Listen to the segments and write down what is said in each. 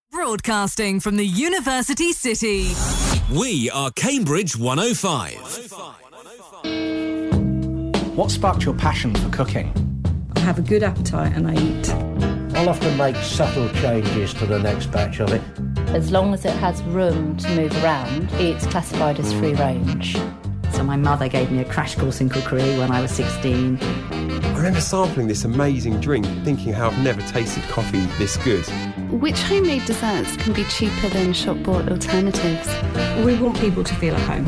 Broadcasting from the University City. We are Cambridge 105. What sparked your passion for cooking? I have a good appetite and I eat. I'll often make subtle changes to the next batch of it. As long as it has room to move around, it's classified as free range. So my mother gave me a crash course in cookery when I was 16. I remember sampling this amazing drink, thinking how I've never tasted coffee this good. Which homemade desserts can be cheaper than shop-bought alternatives? We want people to feel at home.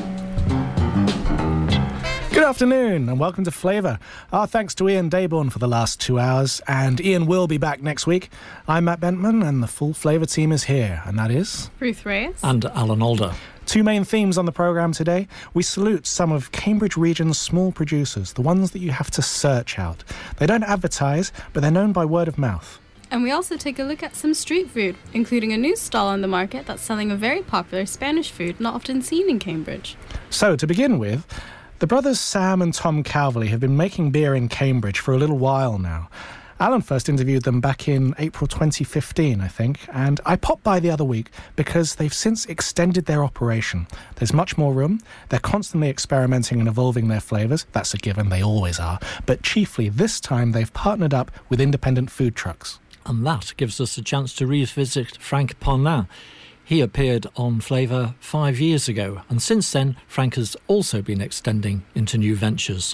Good afternoon and welcome to Flavour. Our thanks to Ian Dayborn for the last 2 hours, and Ian will be back next week. I'm Matt Bentman and the full Flavour team is here, and that is... Ruth Reyes. And Alan Alder. Two main themes on the programme today. We salute some of Cambridge region's small producers, the ones that you have to search out. They don't advertise, but they're known by word of mouth. And we also take a look at some street food, including a new stall on the market that's selling a very popular Spanish food not often seen in Cambridge. So, to begin with, the brothers Sam and Tom Calverley have been making beer in Cambridge for a little while now. Alan first interviewed them back in April 2015, I think, and I popped by the other week because they've since extended their operation. There's much more room, they're constantly experimenting and evolving their flavours, that's a given, they always are, but chiefly this time they've partnered up with independent food trucks. And that gives us a chance to revisit Frank Ponin. He appeared on Flavour 5 years ago, and since then, Frank has also been extending into new ventures.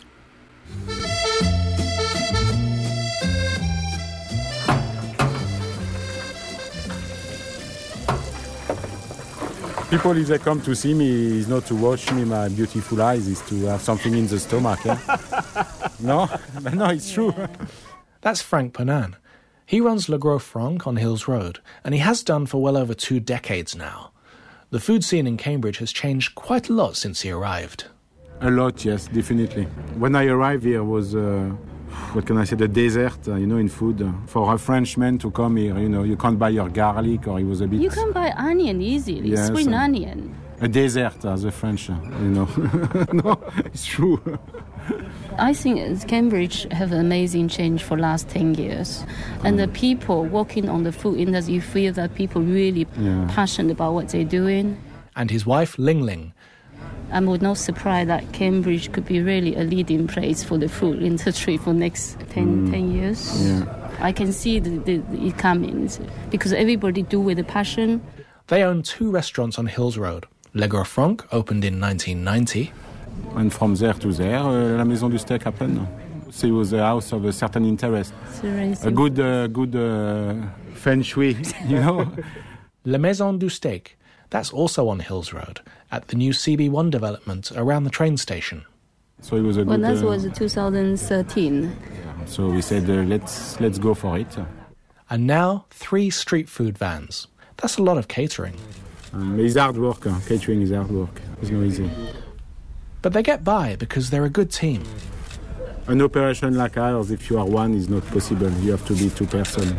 People, if they come to see me, is not to watch me, my beautiful eyes, is to have something in the stomach. Eh? No? But no, it's true. That's Frank Ponin. He runs Le Gros Franc on Hills Road, and he has done for well over 2 decades now. The food scene in Cambridge has changed quite a lot since he arrived. A lot, yes, definitely. When I arrived here was, what can I say, the desert, in food. For a Frenchman to come here, you can't buy your garlic, or it was a bit... You can buy onion easily, yes, spring onion. A desert, as the French, No, it's true. I think Cambridge have an amazing change for last 10 years. And the people working on the food industry, you feel that people really passionate about what they're doing. And his wife, Ling Ling. I'm not surprised that Cambridge could be really a leading place for the food industry for next 10 years. Yeah. I can see it coming because everybody do with a passion. They own 2 restaurants on Hills Road. Le Gros Franc opened in 1990. And from there to there, La Maison du Steak happened. So it was a house of a certain interest. A good feng shui, La Maison du Steak. That's also on Hills Road, at the new CB1 development around the train station. So it was a good... Well, that was 2013. So we said, let's go for it. And now, 3 street food vans. That's a lot of catering. It's hard work. Catering is hard work. It's not easy. But they get by because they're a good team. An operation like ours, if you are one, is not possible. You have to be 2 persons.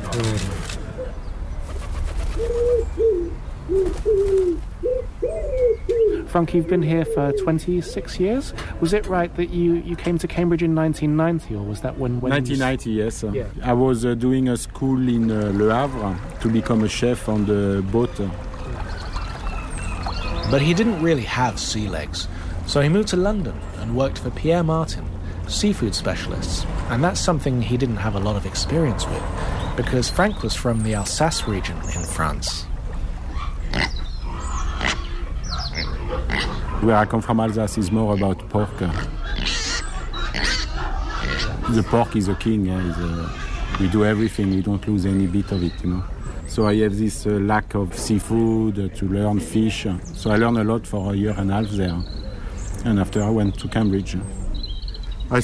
Frank, you've been here for 26 years. Was it right that you came to Cambridge in 1990, or was that when 1990, yes. Yeah. I was doing a school in Le Havre to become a chef on the boat. But he didn't really have sea legs, so he moved to London and worked for Pierre Martin, seafood specialists, and that's something he didn't have a lot of experience with, because Frank was from the Alsace region in France. Where I come from, Alsace, is more about pork. The pork is a king. We do everything. We don't lose any bit of it, So I have this lack of seafood, to learn fish. So I learned a lot for 1.5 years there. And after I went to Cambridge. In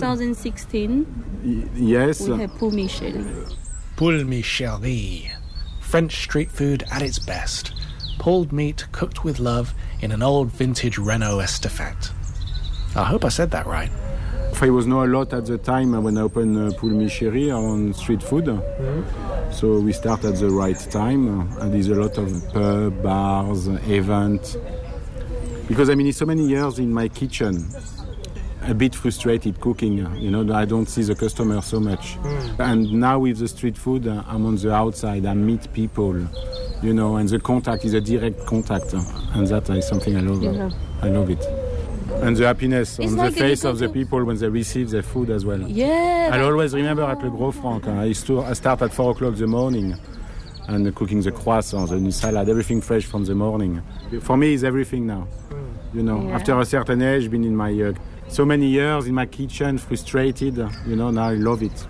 2016, yes. We have Poule Michel. Poule Michel, French street food at its best. Pulled meat cooked with love in an old vintage Renault Estafette. I hope I said that right. I was not a lot at the time when I opened Poule Michel on street food. Mm-hmm. So we start at the right time. And there's a lot of pub, bars, events. Because it's so many years in my kitchen. a bit frustrated cooking. You know, I don't see the customer so much. And now with the street food, I'm on the outside. I meet people, you know, and the contact is a direct contact, and that is something I love. I love it. And the happiness on the face of the people when they receive their food as well. Yeah. I always remember at Le Gros Franc, I start at 4 o'clock in the morning and cooking the croissants, the salad, everything fresh from the morning. For me, it's everything now. You know, after a certain age, been in my so many years in my kitchen, frustrated. You know, now I love it.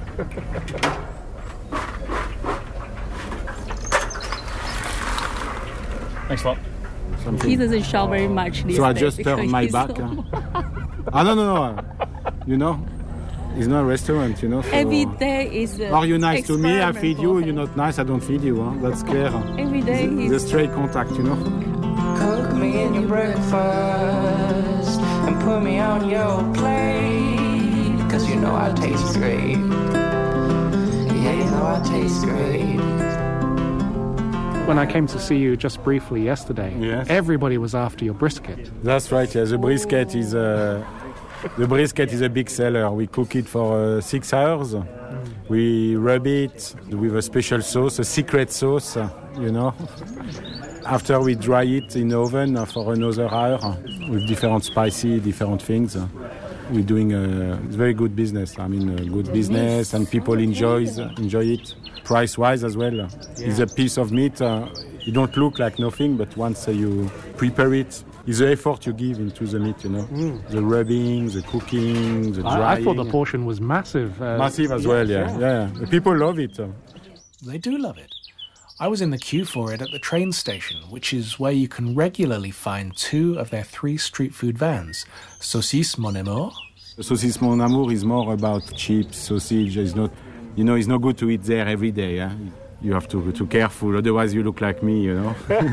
Thanks a lot. He doesn't shout very much these So I days just turn my back. No. You know, it's not a restaurant, you know. So every day is are you nice to me? I feed you. You're not nice, I don't feed you. Huh? That's clear. Every day is the straight contact, you know. Cook me in your breakfast and put me on your plate, 'cause you know I taste great. Yeah, you know I taste great. When I came to see you just briefly yesterday, everybody was after your brisket. That's right, yeah. The brisket is a big seller. We cook it for 6 hours. We rub it with a special sauce, a secret sauce, you know. After we dry it in the oven for another hour with different spicy, different things. We're doing a very good business. I mean, good business, and people enjoy it. Price-wise as well. It's a piece of meat. It don't look like nothing, but once you prepare it, it's the effort you give into the meat, you know. The rubbing, the cooking, the drying. I thought the portion was massive. Massive as well, yeah. The people love it. They do love it. I was in the queue for it at the train station, which is where you can regularly find 2 of their 3 street food vans. Saucisse Mon Amour. Saucisse Mon Amour is more about chips, sausage. It's not, you know, it's not good to eat there every day. Yeah? You have to be careful, otherwise you look like me, you know.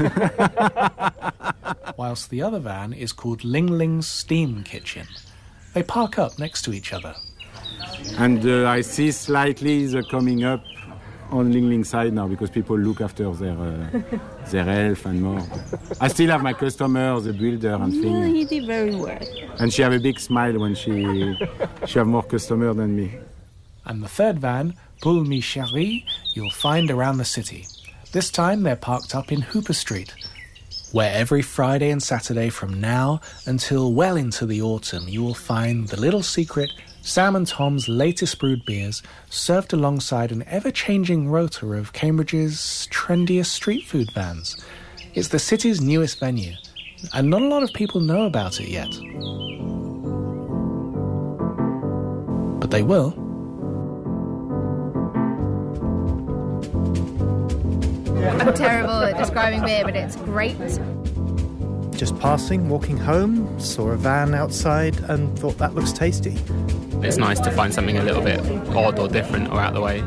Whilst the other van is called Ling Ling's Steam Kitchen. They park up next to each other. And I see slightly the coming up on Ling Ling side now, because people look after their health and more. I still have my customers, the builder and things. No, he did very well. And she have a big smile when she have more customers than me. And the third van, Poule Mi Chérie, you'll find around the city. This time they're parked up in Hooper Street, where every Friday and Saturday from now until well into the autumn you will find the little secret Sam and Tom's latest brewed beers served alongside an ever-changing rota of Cambridge's trendiest street food vans. It's the city's newest venue, and not a lot of people know about it yet. But they will. I'm terrible at describing beer, but it's great. Just passing, walking home, saw a van outside and thought that looks tasty. It's nice to find something a little bit odd or different or out of the way.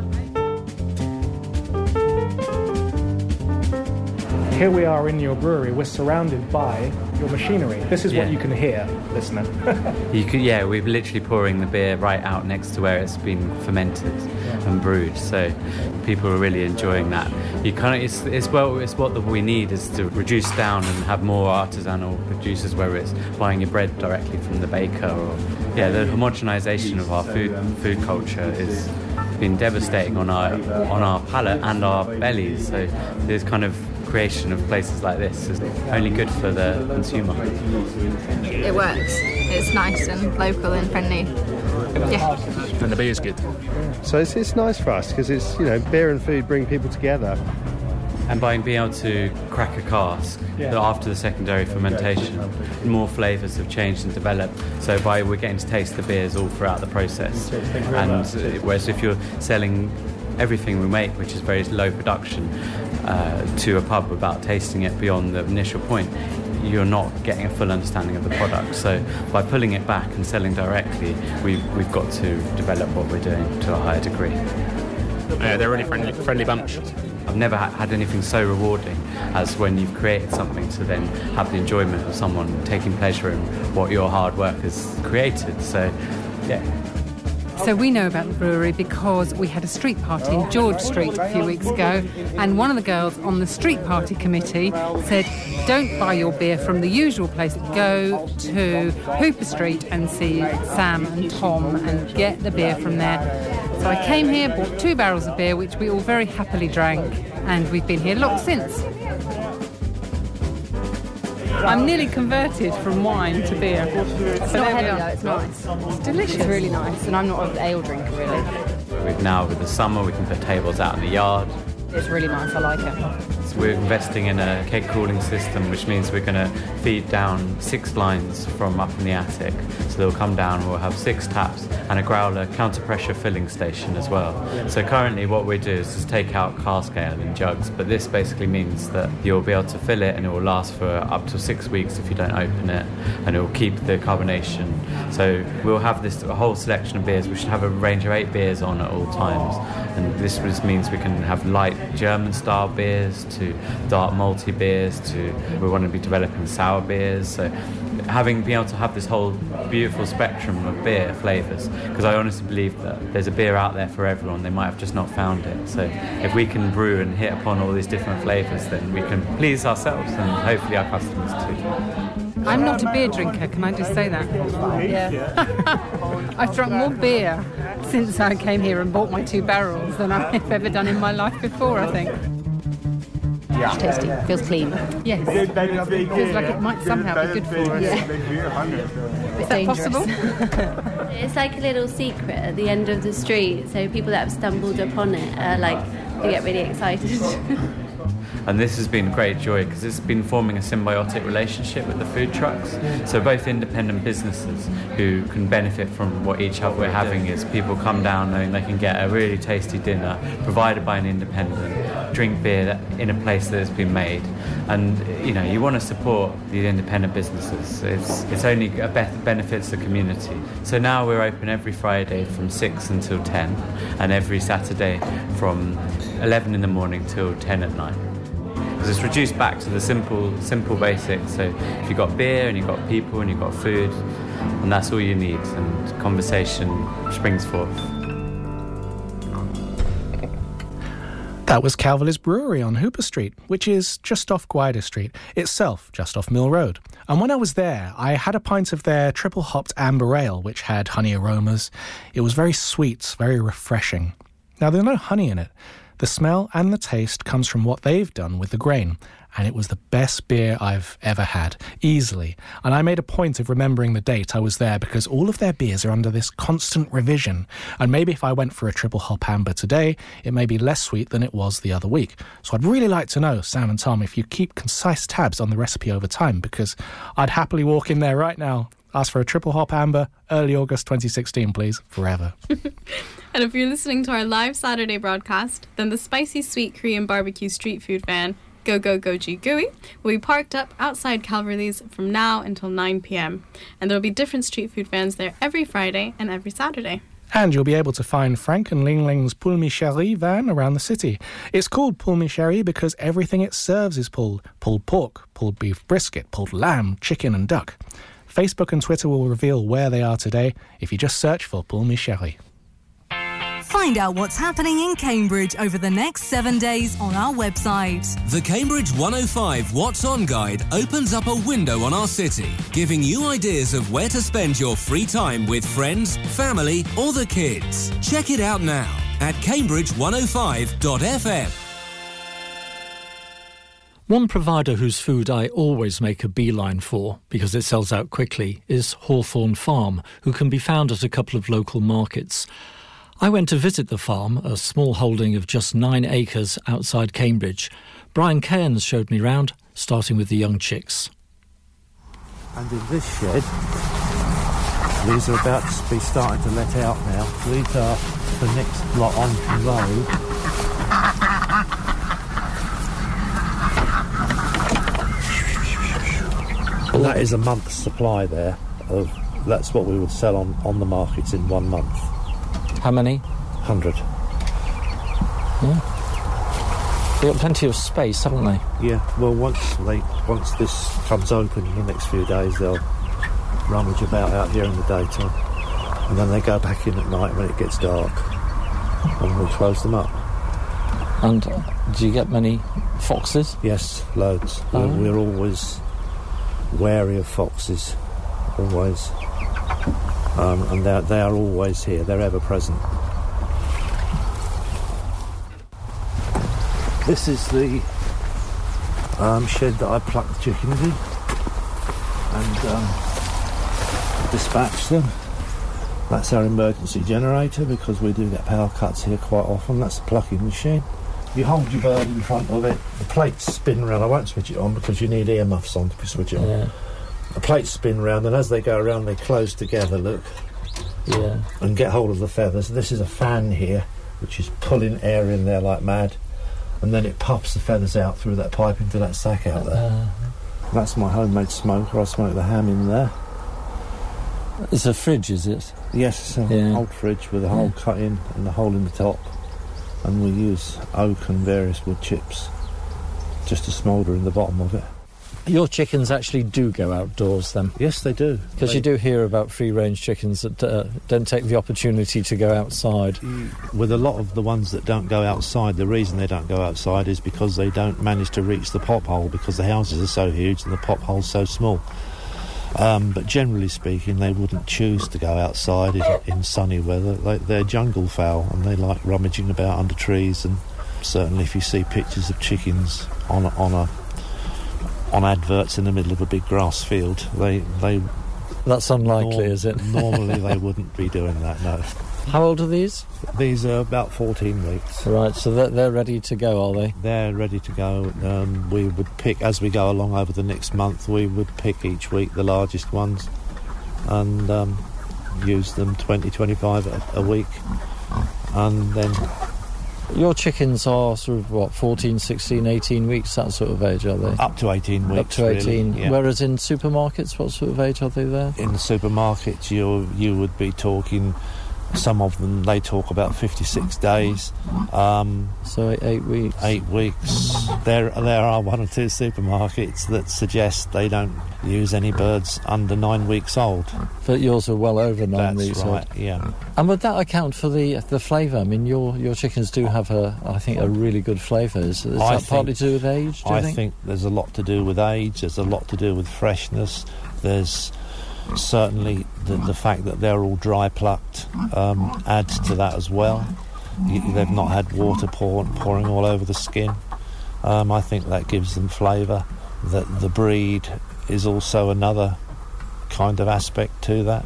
Here we are in your brewery. We're surrounded by your machinery. This is what you can hear, listener. We're literally pouring the beer right out next to where it's been fermented and brewed. So people are really enjoying that. It's what we need is to reduce down and have more artisanal producers, whether it's buying your bread directly from the baker or the homogenisation of our food culture is been devastating on our palate and our bellies. So there's kind of creation of places like this is only good for the consumer. It works. It's nice and local and friendly. Yeah. And the beer is good. So it's nice for us because it's, beer and food bring people together. And by being able to crack a cask after the secondary fermentation, more flavours have changed and developed. So we're getting to taste the beers all throughout the process. And whereas if you're selling everything we make, which is very low production, to a pub without tasting it beyond the initial point, you're not getting a full understanding of the product. So by pulling it back and selling directly, we've got to develop what we're doing to a higher degree. They're a really friendly bunch. I've never had anything so rewarding as when you've created something to then have the enjoyment of someone taking pleasure in what your hard work has created. So, yeah. So we know about the brewery because we had a street party in George Street a few weeks ago, and one of the girls on the street party committee said, don't buy your beer from the usual place, go to Hooper Street and see Sam and Tom and get the beer from there. So I came here, bought 2 barrels of beer, which we all very happily drank, and we've been here lots since. I'm nearly converted from wine to beer. It's not heavy though, it's nice. It's delicious. It's really nice, and I'm not an ale drinker really. Now with the summer we can put tables out in the yard. It's really nice, I like it. So we're investing in a keg cooling system, which means we're going to feed down 6 lines from up in the attic. So they'll come down, we'll have 6 taps and a growler counter-pressure filling station as well. So currently what we do is just take out cask ale in jugs, but this basically means that you'll be able to fill it and it will last for up to 6 weeks if you don't open it, and it will keep the carbonation. So we'll have a whole selection of beers. We should have a range of 8 beers on at all times, and this just means we can have light German-style beers to dark malty beers to we want to be developing sour beers. So being able to have this whole beautiful spectrum of beer flavours, because I honestly believe that there's a beer out there for everyone, they might have just not found it. So if we can brew and hit upon all these different flavours, then we can please ourselves and hopefully our customers too. I'm not a beer drinker, can I just say that? Yeah. I've drunk more beer since I came here and bought my 2 barrels than I've ever done in my life before, I think. It's tasty. Feels clean. Yes. Feels like it might somehow be good for us. Yeah. Is that possible? It's like a little secret at the end of the street, so people that have stumbled upon it are they get really excited. And this has been a great joy because it's been forming a symbiotic relationship with the food trucks. So both independent businesses who can benefit from what each other we're having is people come down knowing they can get a really tasty dinner provided by an independent, drink beer in a place that has been made. And you want to support the independent businesses. It's only a benefits the community. So now we're open every Friday from 6 until 10 and every Saturday from 11 in the morning till 10 at night. It's reduced back to the simple basics. So if you've got beer and you've got people and you've got food, and that's all you need, and conversation springs forth. That was Calverley's Brewery on Hooper Street, which is just off Gwydir Street, itself just off Mill Road. And when I was there, I had a pint of their triple-hopped amber ale, which had honey aromas. It was very sweet, very refreshing. Now, there's no honey in it. The smell and the taste comes from what they've done with the grain, and it was the best beer I've ever had, easily. And I made a point of remembering the date I was there because all of their beers are under this constant revision, and maybe if I went for a triple hop amber today, it may be less sweet than it was the other week. So I'd really like to know, Sam and Tom, if you keep concise tabs on the recipe over time, because I'd happily walk in there right now, ask for a triple hop amber, early August 2016, please, forever. And if you're listening to our live Saturday broadcast, then the spicy sweet Korean barbecue street food van, Go Go Goji Gooey, will be parked up outside Calverley's from now until 9 p.m. And there will be different street food vans there every Friday and every Saturday. And you'll be able to find Frank and Ling Ling's Poulmi Chéri van around the city. It's called Poulmi Chéri because everything it serves is pulled. Pulled pork, pulled beef brisket, pulled lamb, chicken and duck. Facebook and Twitter will reveal where they are today if you just search for Poulmi Chéri. Find out what's happening in Cambridge over the next 7 days on our website. The Cambridge 105 What's On guide opens up a window on our city, giving you ideas of where to spend your free time with friends, family or the kids. Check it out now at cambridge105.fm. One provider whose food I always make a beeline for, because it sells out quickly, is Hawthorne Farm, who can be found at a couple of local markets. I went to visit the farm, a small holding of just 9 acres outside Cambridge. Brian Cairns showed me round, starting with the young chicks. And in this shed, these are about to be starting to let out now. These are the next lot on the road. And that is a month's supply there. That's what we would sell on the markets in 1 month. How many? 100. Yeah. They've got plenty of space, haven't they? Yeah, well, once this comes open in the next few days, they'll rummage about out here in the daytime. And then they go back in at night when it gets dark, and we close them up. And do you get many foxes? Yes, loads. We're always wary of foxes, always. And they are always here, they're ever present. This is the shed that I pluck the chickens in and dispatch them. That's our emergency generator because we do get power cuts here quite often. That's the plucking machine. You hold your bird in front of it, the plates spin round. I won't switch it on because you need earmuffs on to switch it on. Yeah. The plates spin round, and as they go around they close together, look. Yeah. And get hold of the feathers. This is a fan here which is pulling air in there like mad, and then it puffs the feathers out through that pipe into that sack out there. That's my homemade smoker. I smoke the ham in there. It's a fridge, is it? Yes, it's an old fridge with a hole cut in and a hole in the top, and we use oak and various wood chips just to smoulder in the bottom of it. Your chickens actually do go outdoors then? Yes, they do. Because you do hear about free-range chickens that don't take the opportunity to go outside. With a lot of the ones that don't go outside, the reason they don't go outside is because they don't manage to reach the pop hole because the houses are so huge and the pop hole's so small. But generally speaking, they wouldn't choose to go outside in sunny weather. They're jungle fowl and they like rummaging about under trees, and certainly if you see pictures of chickens on adverts in the middle of a big grass field, they that's unlikely, is it? Normally they wouldn't be doing that, no. How old are these? These are about 14 weeks. Right, so they're ready to go, are they? They're ready to go. We would pick, as we go along over the next month, we would pick each week the largest ones and use them 20-25 a week. And then... Your chickens are sort of, 14, 16, 18 weeks, that sort of age, are they? Up to 18 weeks, Up to 18. Really, yeah. Whereas in supermarkets, what sort of age are they there? In the supermarkets, you would be talking... Some of them, they talk about 56 days. So 8 weeks. 8 weeks. There are one or two supermarkets that suggest they don't use any birds under 9 weeks old. But yours are well over 9 weeks old. That's right, yeah. And would that account for the flavour? I mean, your chickens do have, I think, a really good flavour. Is that partly to do with age, do you think? I think there's a lot to do with age. There's a lot to do with freshness. There's... Certainly the fact that they're all dry plucked adds to that as well. They've not had water pouring all over the skin. I think that gives them flavour. The breed is also another kind of aspect to that.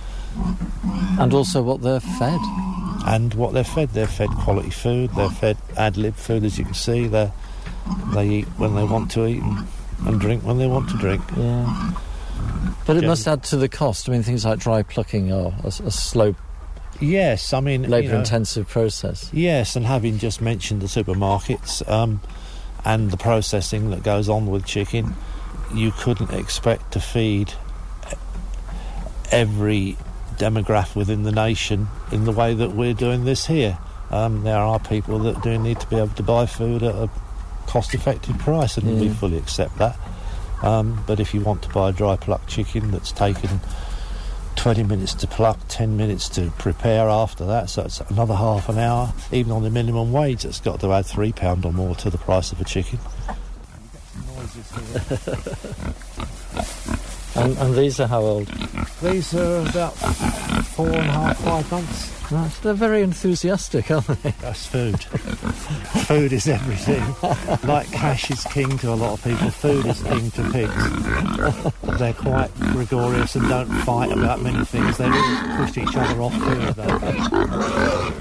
And also what they're fed. And what they're fed. They're fed quality food. They're fed ad-lib food, as you can see. They eat when they want to eat and drink when they want to drink. Yeah. But it must add to the cost. I mean, things like dry plucking are a slow, yes, I mean, labour-intensive process. Yes, and having just mentioned the supermarkets and the processing that goes on with chicken, you couldn't expect to feed every demographic within the nation in the way that we're doing this here. There are people that do need to be able to buy food at a cost-effective price, and we fully accept that. But if you want to buy a dry plucked chicken that's taken 20 minutes to pluck, 10 minutes to prepare after that, so it's another half an hour, even on the minimum wage, it's got to add £3 or more to the price of a chicken. And these are how old? These are about 4.5, 5 months. Right. They're very enthusiastic, aren't they? That's food. Food is everything. Like cash is king to a lot of people, food is king to pigs. They're quite gregarious and don't fight about many things. They really push each other off food, though.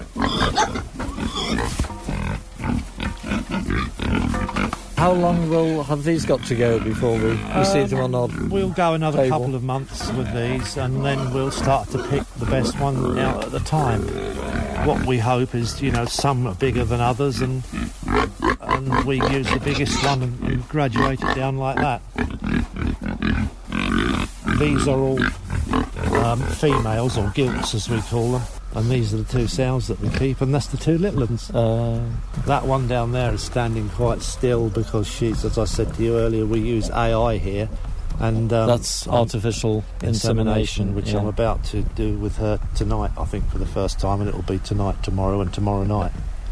How long have these got to go before we see them on our We'll go another table? couple of months with these, and then we'll start to pick the best one out at the time. What we hope is, some are bigger than others, and we use the biggest one and graduate it down like that. These are all females, or gilts as we call them. And these are the two sows that we keep, and that's the two little ones. That one down there is standing quite still because she's, as I said to you earlier, we use AI here, And that's artificial insemination, which I'm about to do with her tonight, I think, for the first time, and it'll be tonight, tomorrow, and tomorrow night.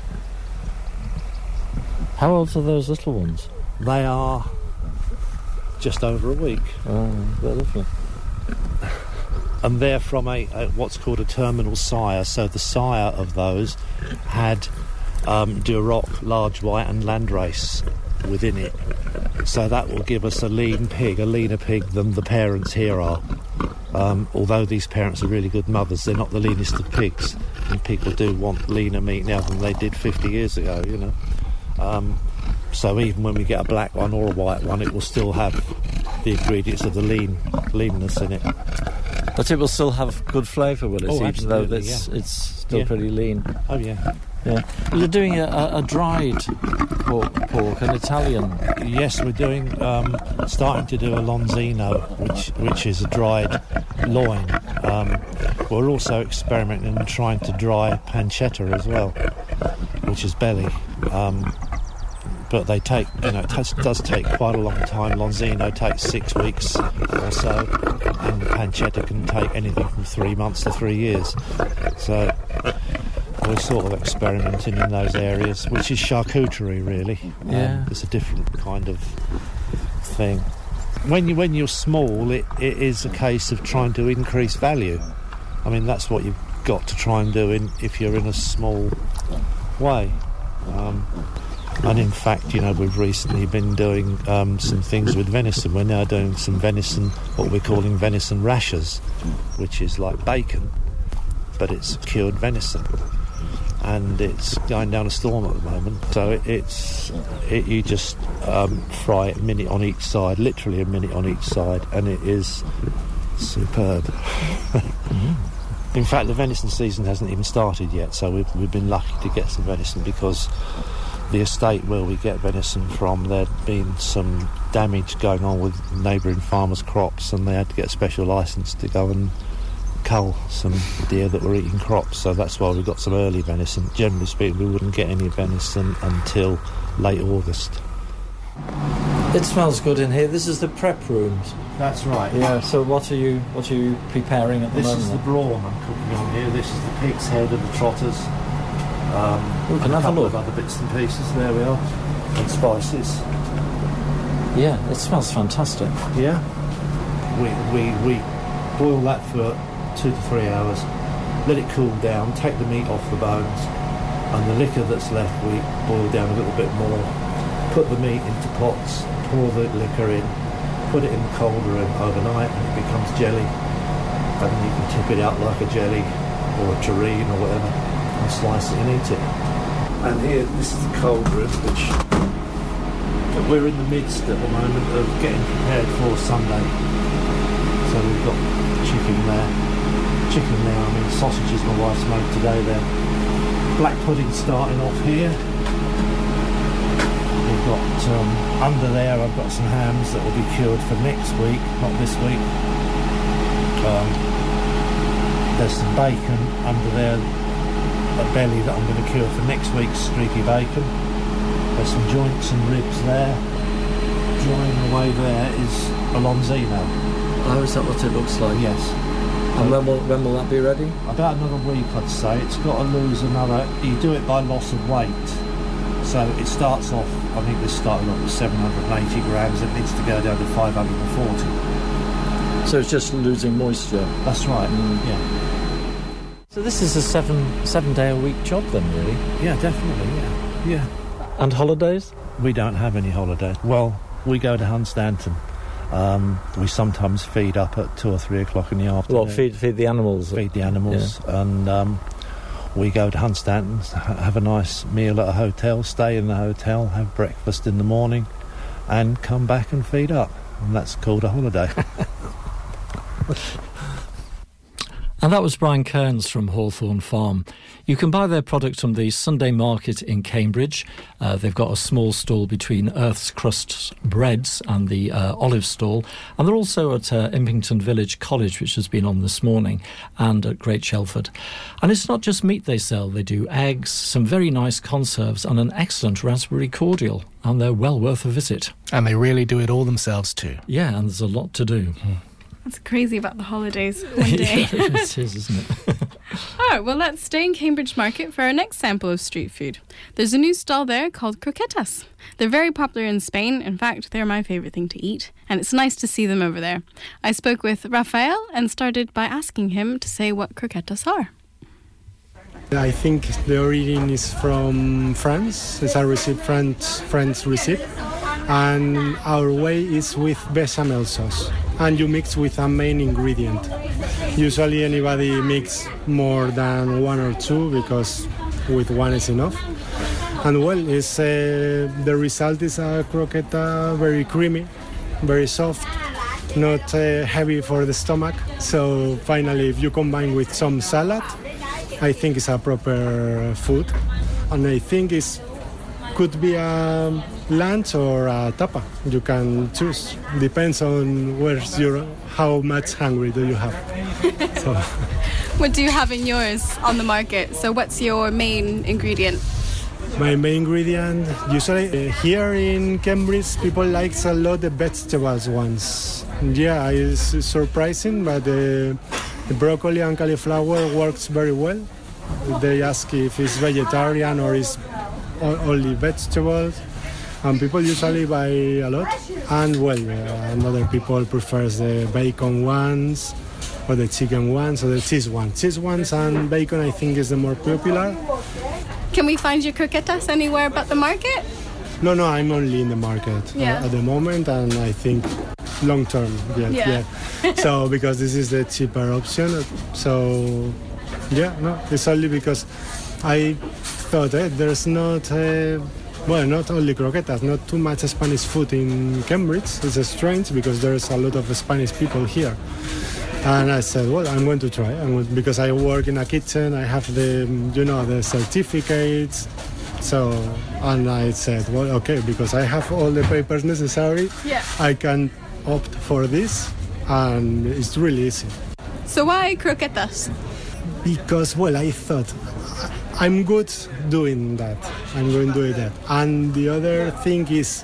How old are those little ones? They are just over a week. Oh, they're lovely. And they're from a what's called a terminal sire. So the sire of those had Duroc, large white and landrace within it. So that will give us a lean pig, a leaner pig than the parents here are. Although these parents are really good mothers, they're not the leanest of pigs. And people do want leaner meat now than they did 50 years ago, you know. So even when we get a black one or a white one, it will still have the ingredients of the leanness in it. But it will still have good flavour, will it? Even though it's still pretty lean. Oh, yeah. Yeah. You're doing a dried pork, an Italian. Yes, we're doing starting to do a Lonzino, which is a dried loin. We're also experimenting and trying to dry pancetta as well, which is belly. But they take, it does take quite a long time. Lonzino takes 6 weeks or so, and pancetta can take anything from 3 months to 3 years. So we're sort of experimenting in those areas, which is charcuterie, really. Yeah. It's a different kind of thing. When you're small, it is a case of trying to increase value. I mean, that's what you've got to try and do if you're in a small way. And in fact, we've recently been doing some things with venison. We're now doing some venison, what we're calling venison rashers, which is like bacon, but it's cured venison. And it's going down a storm at the moment. So you just fry it a minute on each side, literally a minute on each side, and it is superb. In fact, the venison season hasn't even started yet, so we've been lucky to get some venison, because the estate where we get venison from, there'd been some damage going on with neighbouring farmers' crops, and they had to get a special licence to go and cull some deer that were eating crops, so that's why we got some early venison. Generally speaking, we wouldn't get any venison until late August. It smells good in here. This is the prep rooms. That's right. Yeah. So what are you preparing at the moment? This is the brawn I'm cooking on here. This is the pig's head and the trotters. We can have a look. Of other bits and pieces. There we are. And spices. Yeah, it smells fantastic. Yeah. We boil that for 2 to 3 hours. Let it cool down. Take the meat off the bones, and the liquor that's left we boil down a little bit more. Put the meat into pots. Pour the liquor in. Put it in the cold room overnight, and it becomes jelly. And you can tip it out like a jelly or a terrine or whatever, and slice it and eat it. And here, this is the cold room, which we're in the midst at the moment of getting prepared for Sunday. So we've got chicken there, sausages my wife's made today there. Black pudding starting off here. We've got, under there I've got some hams that will be cured for next week, not this week. There's some bacon under there, a belly that I'm going to cure for next week's streaky bacon. There's some joints and ribs there. Drying away there is a Lonzino. Oh, is that what it looks like? Yes. And when will that be ready? About another week, I'd say. It's got to lose another... You do it by loss of weight. So it starts off, I think this started off with 780 grams. It needs to go down to 540. So it's just losing moisture? That's right, yeah. So this is a seven day a week job then, really? Yeah, definitely, yeah. And holidays? We don't have any holidays. Well, we go to Hunstanton. We sometimes feed up at 2 or 3 o'clock in the afternoon. Well, feed the animals. Feed the animals, yeah. And we go to Hunstanton, have a nice meal at a hotel, stay in the hotel, have breakfast in the morning, and come back and feed up. And that's called a holiday. And that was Brian Kearns from Hawthorne Farm. You can buy their products from the Sunday Market in Cambridge. They've got a small stall between Earth's Crust Breads and the Olive Stall. And they're also at Impington Village College, which has been on this morning, and at Great Shelford. And it's not just meat they sell. They do eggs, some very nice conserves, and an excellent raspberry cordial. And they're well worth a visit. And they really do it all themselves too. Yeah, and there's a lot to do. That's crazy about the holidays one day. Yeah, it is, isn't it? All right, well, let's stay in Cambridge Market for our next sample of street food. There's a new stall there called Croquetas. They're very popular in Spain. In fact, they're my favourite thing to eat, and it's nice to see them over there. I spoke with Rafael and started by asking him to say what croquetas are. I think the origin is from France. It's a recipe, French recipe. And our way is with bechamel sauce. And you mix with a main ingredient. Usually anybody mix more than one or two because with one is enough. And well, it's, the result is a croqueta very creamy, very soft, not heavy for the stomach. So finally, if you combine with some salad, I think it's a proper food. And I think it could be a lunch or a tapa. You can choose. Depends on how much hungry do you have. So. What do you have in yours on the market? So what's your main ingredient? My main ingredient, usually here in Cambridge, people like a lot the vegetables ones. Yeah, it's surprising, but the broccoli and cauliflower works very well. They ask if it's vegetarian or it's only vegetables. And people usually buy a lot. And well, and other people prefers the bacon ones or the chicken ones or the cheese ones. Cheese ones and bacon I think is the more popular. Can we find your croquetas anywhere but the market? No, I'm only in the market at the moment, and I think long term. Yeah. So because this is the cheaper option. So it's only because I thought there's not not only croquetas, not too much Spanish food in Cambridge. It's strange because there's a lot of Spanish people here. And I said, well, I'm going to try. Because I work in a kitchen, I have the certificates. So, and I said, well, okay, because I have all the papers necessary, I can opt for this, and it's really easy. So why croquetas? Because, well, I thought, I'm good doing that. I'm going to do that. And the other thing is,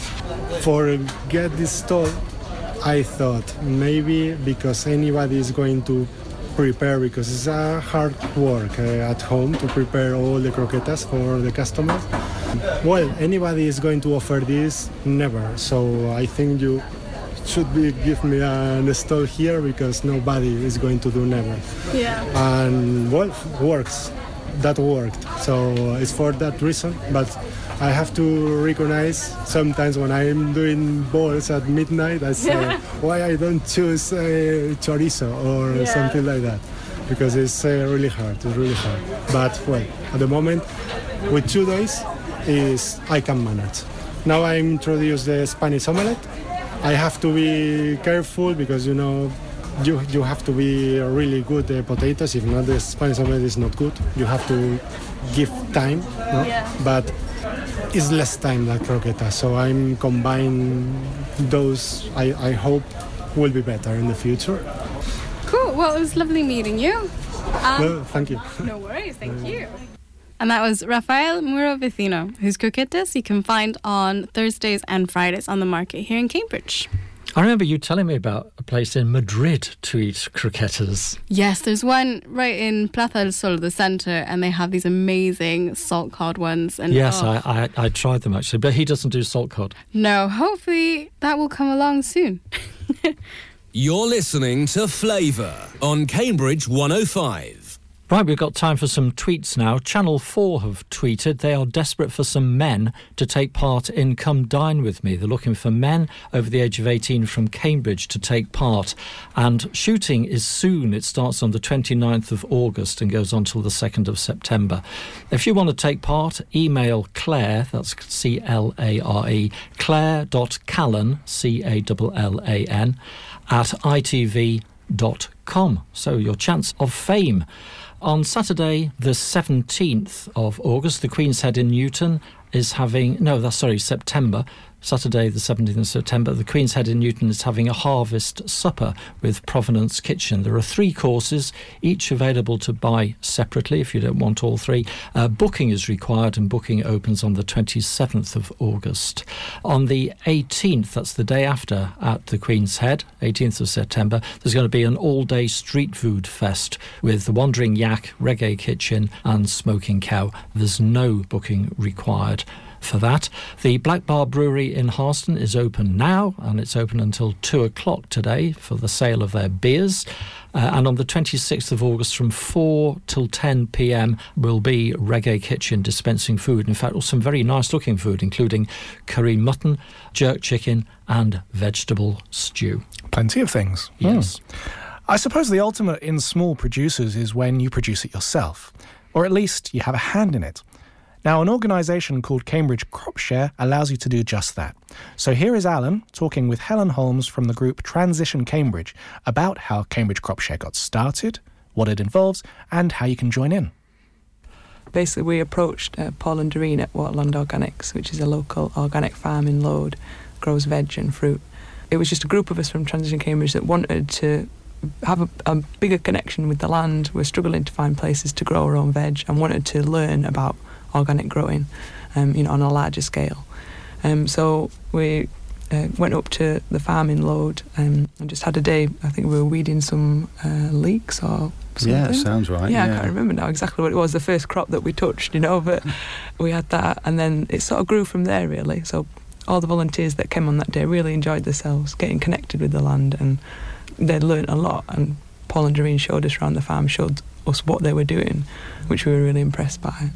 get this stall, I thought maybe because anybody is going to prepare, because it's a hard work at home to prepare all the croquetas for the customers. Well, anybody is going to offer this? Never. So I think you should give me a stall here because nobody is going to do never. Yeah. And well, works. That worked. So it's for that reason. But I have to recognize sometimes when I'm doing balls at midnight, I say, why I don't choose chorizo or something like that. Because it's really hard. It's really hard. But well, at the moment, with 2 days, I can manage. Now I introduced the Spanish omelette. I have to be careful because, you have to be really good at potatoes. If not, the Spanish omelette is not good. You have to give time, no? But it's less time than croqueta. So I'm combining those. I hope will be better in the future. Cool. Well, it was lovely meeting you. Well, thank you. No worries. Thank you. And that was Rafael Murovicino, whose croquetas you can find on Thursdays and Fridays on the market here in Cambridge. I remember you telling me about a place in Madrid to eat croquetas. Yes, there's one right in Plaza del Sol, the centre, and they have these amazing salt cod ones. And yes, I tried them actually, but he doesn't do salt cod. No, hopefully that will come along soon. You're listening to Flavour on Cambridge 105. Right, we've got time for some tweets now. Channel 4 have tweeted they are desperate for some men to take part in Come Dine With Me. They're looking for men over the age of 18 from Cambridge to take part. And shooting is soon. It starts on the 29th of August and goes on till the 2nd of September. If you want to take part, email Claire, that's C-L-A-R-E, claire.callan, C-A-L-L-A-N, at itv.org.uk. queenshead.com. So your chance of fame. On Saturday, the 17th of August, the Queen's Head in Newton is having... September. Saturday, the 17th of September, the Queen's Head in Newton is having a harvest supper with Provenance Kitchen. There are 3 courses, each available to buy separately if you don't want all 3. Booking is required, and booking opens on the 27th of August. On the 18th, that's the day after, at the Queen's Head, 18th of September, there's going to be an all-day street food fest with the Wandering Yak, Reggae Kitchen and Smoking Cow. There's no booking required for that. The Black Bar Brewery in Harston is open now, and it's open until 2 o'clock today for the sale of their beers. And on the 26th of August from 4 till 10 p.m. will be Reggae Kitchen dispensing food. In fact, some very nice looking food, including curry mutton, jerk chicken and vegetable stew. Plenty of things. Yes. I suppose the ultimate in small producers is when you produce it yourself, or at least you have a hand in it. Now, an organisation called Cambridge CropShare allows you to do just that. So here is Alan talking with Helen Holmes from the group Transition Cambridge about how Cambridge CropShare got started, what it involves, and how you can join in. Basically, we approached Paul and Doreen at Waterland Organics, which is a local organic farm in Lode, grows veg and fruit. It was just a group of us from Transition Cambridge that wanted to have a bigger connection with the land. We're struggling to find places to grow our own veg and wanted to learn about organic growing, on a larger scale. So we went up to the farm in Lode and just had a day. I think we were weeding some leeks or something. Yeah, sounds right. Yeah, I can't remember now exactly what it was, the first crop that we touched, but we had that, and then it sort of grew from there, really. So all the volunteers that came on that day really enjoyed themselves, getting connected with the land, and they learnt a lot. And Paul and Doreen showed us around the farm, showed us what they were doing, which we were really impressed by.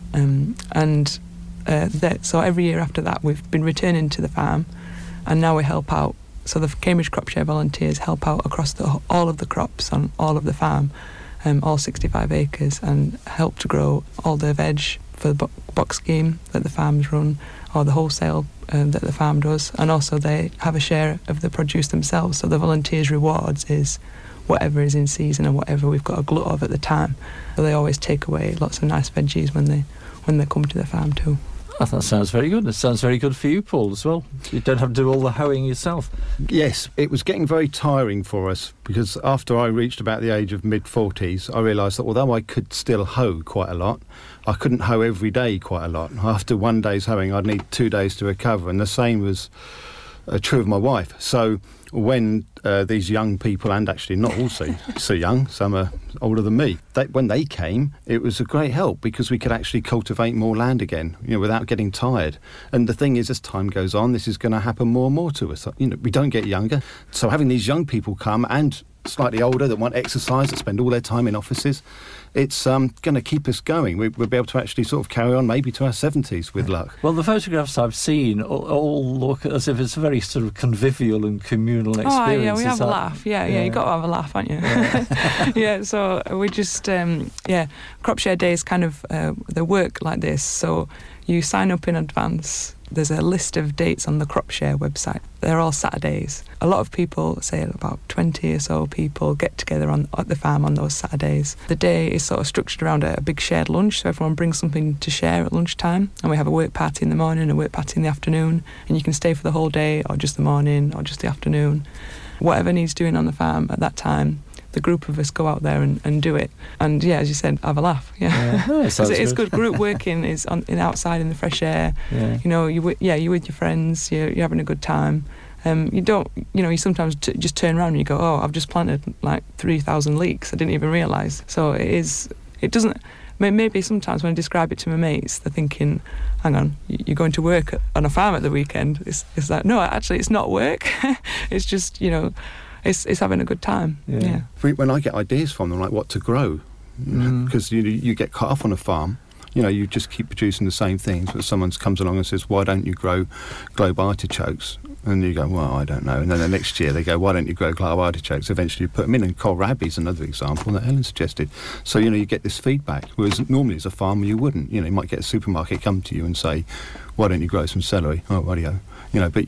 So every year after that, we've been returning to the farm, and now we help out. So the Cambridge CropShare volunteers help out across all of the crops on all of the farm, all 65 acres, and help to grow all the veg for the box scheme that the farms run, or the wholesale that the farm does, and also they have a share of the produce themselves. So the volunteers' rewards is whatever is in season and whatever we've got a glut of at the time. So they always take away lots of nice veggies when they come to the farm too. Oh, that sounds very good. It sounds very good for you, Paul, as well. You don't have to do all the hoeing yourself. Yes, it was getting very tiring for us, because after I reached about the age of mid-40s, I realised that although I could still hoe quite a lot, I couldn't hoe every day quite a lot. After one day's hoeing, I'd need 2 days to recover, and the same was true of my wife. So when these young people, and actually not all so young, some are older than me, when they came, it was a great help, because we could actually cultivate more land again, without getting tired. And the thing is, as time goes on, this is going to happen more and more to us. We don't get younger. So having these young people come, and slightly older, that want exercise, that spend all their time in offices, it's going to keep us going. We'll be able to actually sort of carry on maybe to our 70s with luck. Well, the photographs I've seen all look as if it's a very sort of convivial and communal experience. Oh, yeah, we have a laugh. Yeah, you've got to have a laugh, haven't you? Yeah, so we just, CropShare Days kind of, they work like this. So you sign up in advance. There's a list of dates on the CropShare website. They're all Saturdays. A lot of people, say about 20 or so people, get together at the farm on those Saturdays. The day is sort of structured around a big shared lunch, so everyone brings something to share at lunchtime, and we have a work party in the morning, a work party in the afternoon, and you can stay for the whole day, or just the morning, or just the afternoon. Whatever needs doing on the farm at that time, the group of us go out there and do it. And yeah, as you said, have a laugh. Yeah, it's good. Group working is outside in the fresh air. Yeah. You're with your friends. You're having a good time. You don't. You sometimes just turn around and you go, oh, I've just planted like 3,000 leeks. I didn't even realise. So it is. It doesn't. Maybe sometimes when I describe it to my mates, they're thinking, hang on, you're going to work on a farm at the weekend. It's like, no, actually, it's not work. It's just, it's having a good time. Yeah. When I get ideas from them, like what to grow, because you get cut off on a farm, you just keep producing the same things, but someone comes along and says, why don't you grow globe artichokes? And you go, well, I don't know. And then the next year they go, why don't you grow globe artichokes? Eventually you put them in, and kohlrabi is another example that Helen suggested. So, you get this feedback, whereas normally as a farmer you wouldn't. You might get a supermarket come to you and say, why don't you grow some celery? Oh, radio. But you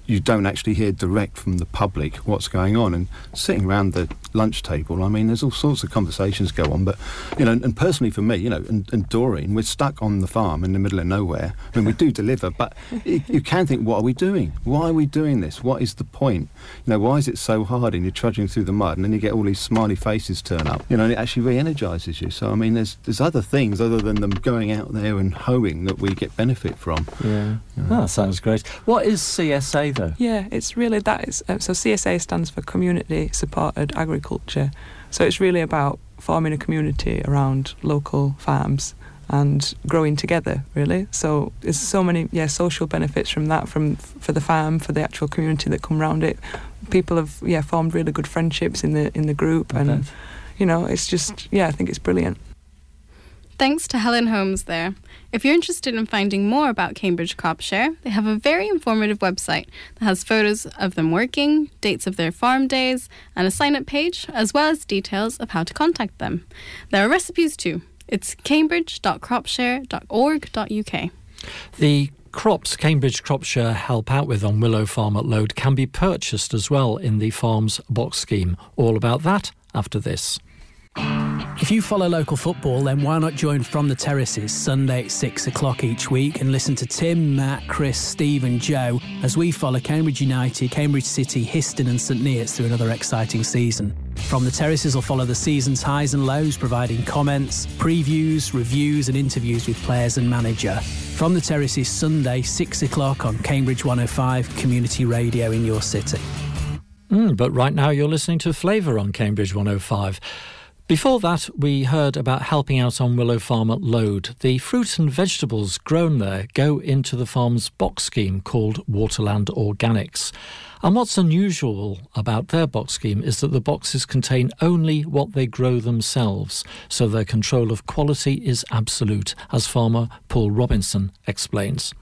you don't actually hear direct from the public what's going on. And sitting around the lunch table, I mean, there's all sorts of conversations go on. But, you know, and personally for me, you know, and Doreen, we're stuck on the farm in the middle of nowhere. I mean, we do deliver, but you can think, what are we doing? Why are we doing this? What is the point? You know, why is it so hard? And you're trudging through the mud, and then you get all these smiley faces turn up, you know, and it actually re-energises you. So, I mean, there's other things other than them going out there and hoeing that we get benefit from. Yeah. That sounds great. What is CSA, though? Yeah, it's really that. So CSA stands for Community Supported Agriculture. So it's really about forming a community around local farms and growing together, really. So there's so many social benefits from that, for the farm, for the actual community that come around it. People have formed really good friendships in the group, and you know, it's just I think it's brilliant. Thanks to Helen Holmes there. If you're interested in finding more about Cambridge CropShare, they have a very informative website that has photos of them working, dates of their farm days, and a sign-up page, as well as details of how to contact them. There are recipes too. It's cambridge.cropshare.org.uk. The crops Cambridge CropShare help out with on Willow Farm at Lode can be purchased as well in the farm's box scheme. All about that after this. If you follow local football, then why not join From the Terraces Sunday at 6 o'clock each week and listen to Tim, Matt, Chris, Steve and Joe as we follow Cambridge United, Cambridge City, Histon and St Neots through another exciting season. From the Terraces will follow the season's highs and lows, providing comments, previews, reviews and interviews with players and manager. From the Terraces Sunday, 6 o'clock on Cambridge 105 Community Radio in your city. But right now you're listening to Flavour on Cambridge 105. Before that, we heard about helping out on Willow Farm at Lode. The fruit and vegetables grown there go into the farm's box scheme called Waterland Organics. And what's unusual about their box scheme is that the boxes contain only what they grow themselves, so their control of quality is absolute, as farmer Paul Robinson explains.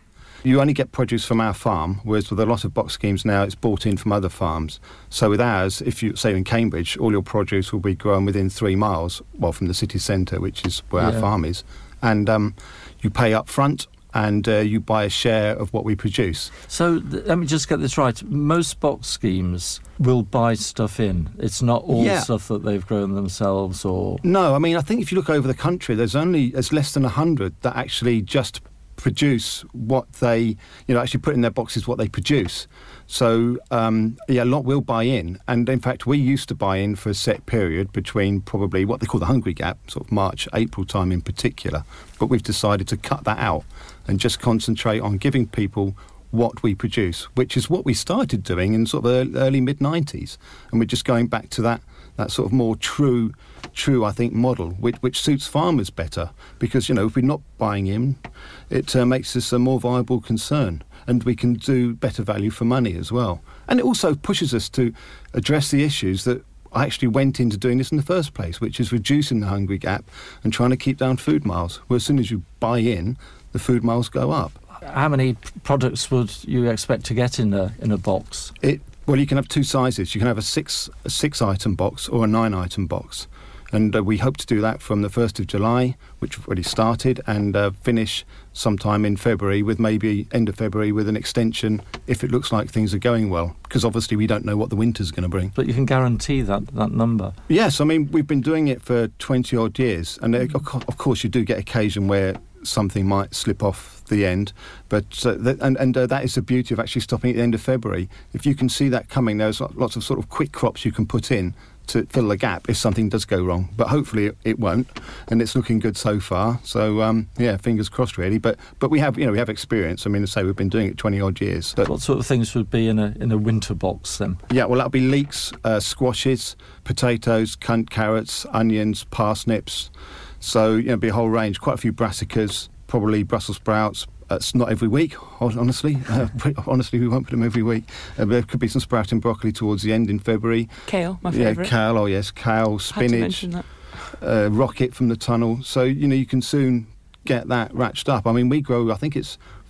You only get produce from our farm, whereas with a lot of box schemes now, it's bought in from other farms. So with ours, if you say in Cambridge, all your produce will be grown within 3 miles, well, from the city centre, which is where our farm is. And you pay up front, and you buy a share of what we produce. So let me just get this right. Most box schemes will buy stuff in. It's not all stuff that they've grown themselves, or... No, I mean, I think if you look over the country, there's less than 100 that actually just produce what they, actually put in their boxes what they produce. So, a lot will buy in. And in fact, we used to buy in for a set period between probably what they call the hungry gap, sort of March, April time in particular. But we've decided to cut that out and just concentrate on giving people what we produce, which is what we started doing in sort of the early mid-90s. And we're just going back to that sort of more true, I think, model, which suits farmers better. Because, if we're not buying in, it makes us a more viable concern. And we can do better value for money as well. And it also pushes us to address the issues that I actually went into doing this in the first place, which is reducing the hungry gap and trying to keep down food miles. Where as soon as you buy in, the food miles go up. How many products would you expect to get in a box? Well, you can have 2 sizes. You can have a 6 item box or a 9 item box. And we hope to do that from the 1st of July, which we've already started, and finish sometime in February, with maybe end of February with an extension if it looks like things are going well, because obviously we don't know what the winter's going to bring. But you can guarantee that number? Yes, I mean, we've been doing it for 20-odd years, and of course you do get occasion where something might slip off the end, but that is the beauty of actually stopping at the end of February. If you can see that coming, there's lots of sort of quick crops you can put in to fill the gap if something does go wrong, but hopefully it won't, and it's looking good so far. So fingers crossed, really. But we have experience. I mean, to say we've been doing it 20-odd years. But what sort of things would be in a winter box then? Yeah, well, that'll be leeks, squashes, potatoes, carrots, onions, parsnips. So it'll be a whole range. Quite a few brassicas, probably Brussels sprouts. It's not every week, honestly. Honestly, we won't put them every week. There could be some sprouting broccoli towards the end in February. Kale, my favourite. Yeah, kale, kale, spinach, had to mention that. rocket from the tunnel. So, you can soon get that ratcheted up. I mean, we grow, I think it's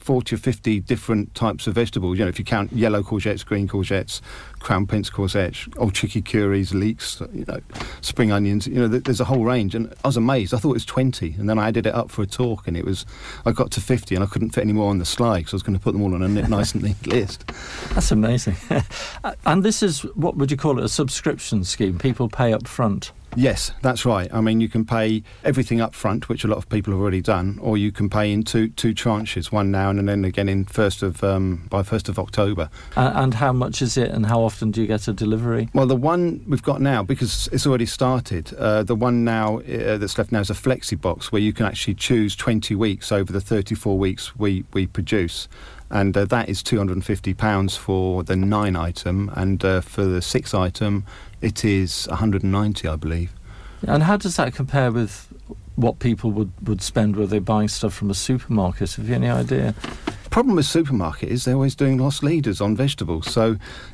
40 or 50 different types of vegetables. You know, if you count yellow courgettes, green courgettes, crown prince courgettes, old chicky curries, leeks, you know, spring onions. You know, there's a whole range. And I was amazed. I thought it was 20, and then I added it up for a talk, and I got to 50, and I couldn't fit any more on the slide because I was going to put them all on a nice and neat list. That's amazing. And this is, what would you call it, a subscription scheme? People pay up front? Yes, that's right. I mean, you can pay everything up front, which a lot of people have already done, or you can pay in two tranches, one now and then again in by 1st of October. And how much is it, and how often do you get a delivery? Well, the one we've got now, because it's already started, the one now that's left now is a flexi box where you can actually choose 20 weeks over the 34 weeks we produce. And that is £250 for the 9 item, and for the 6 item it is 190, I believe. And how does that compare with what people would spend were they buying stuff from a supermarket? Have you any idea? Problem with supermarket is they're always doing loss leaders on vegetables. So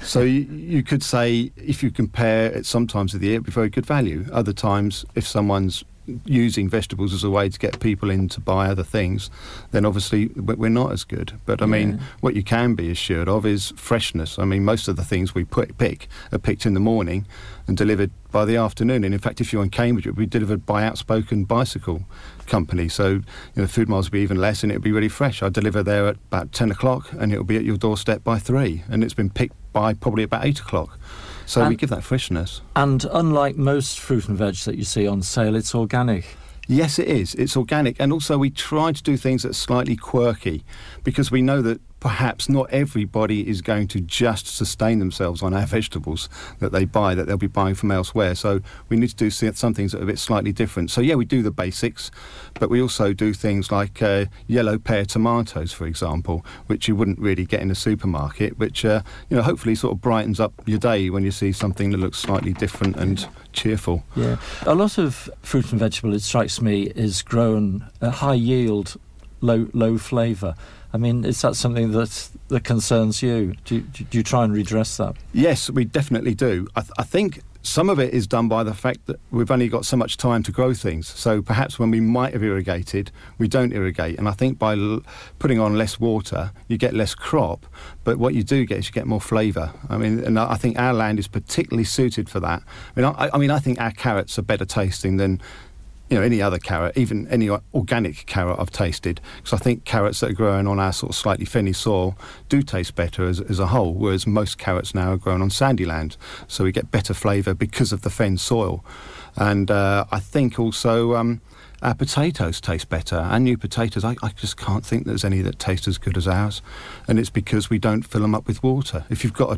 you could say if you compare it some times of the year, it'd be very good value. Other times, if someone's using vegetables as a way to get people in to buy other things, then obviously we're not as good. But I mean, what you can be assured of is freshness. I mean, most of the things we pick are picked in the morning and delivered by the afternoon. And in fact, if you're in Cambridge, it would be delivered by Outspoken Bicycle Company. So, you know, food miles would be even less and it would be really fresh. I deliver there at about 10 o'clock and it will be at your doorstep by 3. And it's been picked by probably about 8 o'clock. So we give that freshness. And unlike most fruit and veg that you see on sale, it's organic. Yes, it is. It's organic. And also we try to do things that's slightly quirky because we know that perhaps not everybody is going to just sustain themselves on our vegetables that they buy, that they'll be buying from elsewhere. So we need to do some things that are a bit slightly different. So yeah, we do the basics, but we also do things like yellow pear tomatoes, for example, which you wouldn't really get in a supermarket, which you know, hopefully sort of brightens up your day when you see something that looks slightly different and cheerful. Yeah, a lot of fruit and vegetable, it strikes me, is grown at high yield, low flavour. I mean, is that something that concerns you? Do you try and redress that? Yes, we definitely do. I think some of it is done by the fact that we've only got so much time to grow things. So perhaps when we might have irrigated, we don't irrigate. And I think by putting on less water, you get less crop. But what you do get is you get more flavour. I mean, and I think our land is particularly suited for that. I mean, I think our carrots are better tasting than, you know, any other carrot, even any organic carrot I've tasted, because I think carrots that are growing on our sort of slightly fenny soil do taste better as a whole, whereas most carrots now are grown on sandy land, so we get better flavour because of the fen soil. And I think also our potatoes taste better. Our new potatoes, I just can't think there's any that taste as good as ours, and it's because we don't fill them up with water. If you've got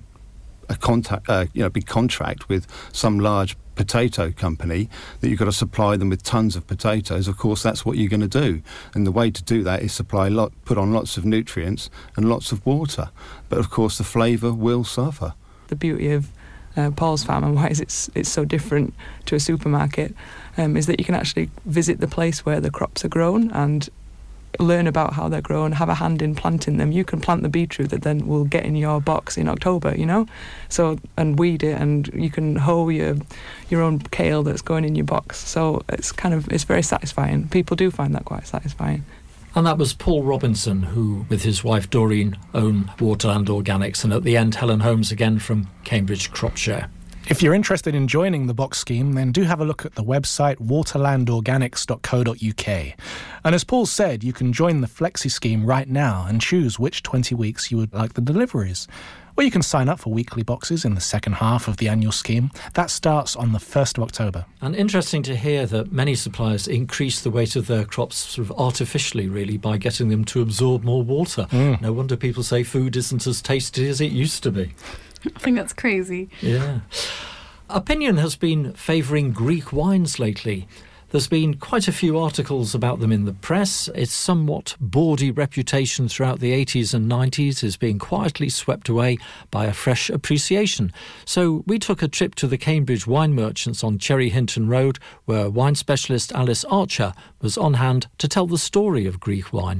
a big contract with some large potato company that you've got to supply them with tons of potatoes, of course that's what you're going to do, and the way to do that is put on lots of nutrients and lots of water, but of course the flavour will suffer. The beauty of Paul's farm and why it's so different to a supermarket is that you can actually visit the place where the crops are grown and learn about how they're grown, have a hand in planting them. You can plant the beetroot that then will get in your box in October, you know, so, and weed it, and you can hoe your own kale that's going in your box. So it's very satisfying. People do find that quite satisfying. And that was Paul Robinson, who, with his wife Doreen, own Waterland Organics, and at the end, Helen Holmes again from Cambridge CropShare. If you're interested in joining the box scheme, then do have a look at the website waterlandorganics.co.uk. And as Paul said, you can join the Flexi scheme right now and choose which 20 weeks you would like the deliveries. Or you can sign up for weekly boxes in the second half of the annual scheme. That starts on the 1st of October. And interesting to hear that many suppliers increase the weight of their crops sort of artificially, really, by getting them to absorb more water. No wonder people say food isn't as tasty as it used to be. I think that's crazy. Yeah. Opinion has been favouring Greek wines lately. There's been quite a few articles about them in the press. Its somewhat bawdy reputation throughout the 80s and 90s is being quietly swept away by a fresh appreciation. So we took a trip to the Cambridge Wine Merchants on Cherry Hinton Road, where wine specialist Alice Archer was on hand to tell the story of Greek wine.